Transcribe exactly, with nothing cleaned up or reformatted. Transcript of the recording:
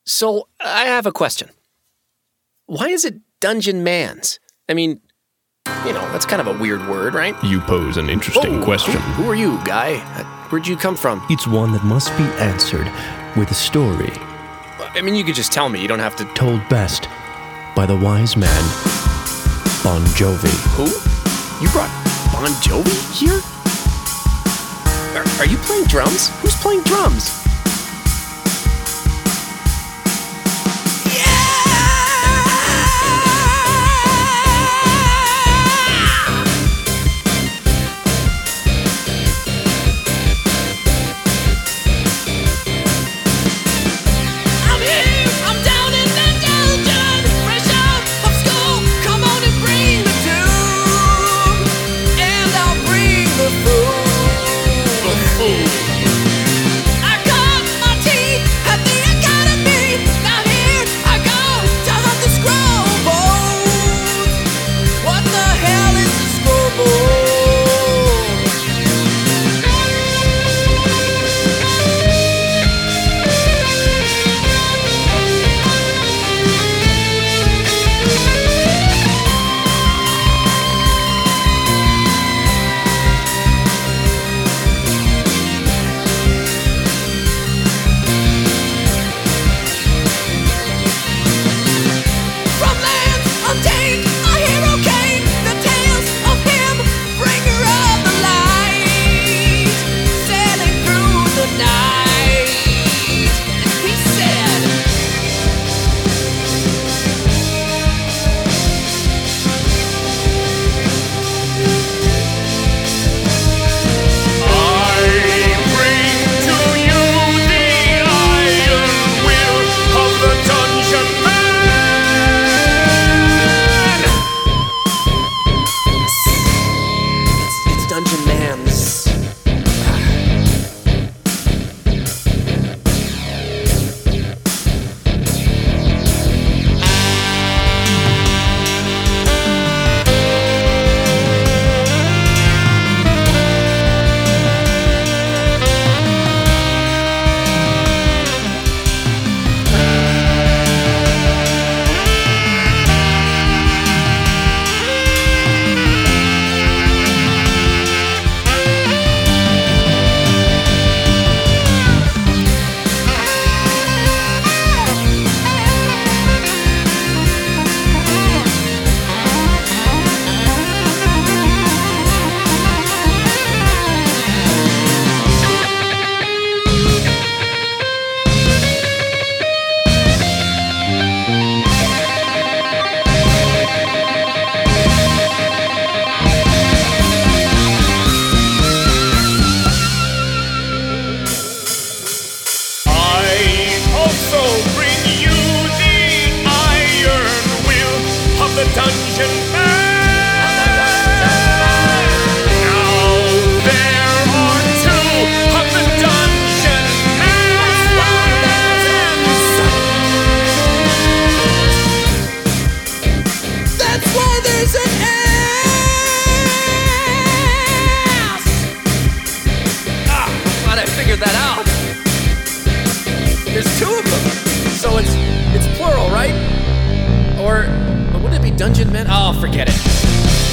So, I have a question. Why is it Dungeon Mans? I mean, you know, that's kind of a weird word, right? You pose an interesting Oh, question. Who, who are you, guy? Uh, Where'd you come from? It's one that must be answered with a story I mean, you could just tell me. You don't have to... told best by the wise man, Bon Jovi. Who? You brought Bon Jovi here? Are, are you playing drums? Who's playing drums? Dungeon Mans. Dungeon Man. Now there are two of the Dungeon Man. That's why there's an S. Ah, glad I figured that out. There's two of them, so it's it's plural, right? Or, but wouldn't it be Dungeon Men? Oh, forget it.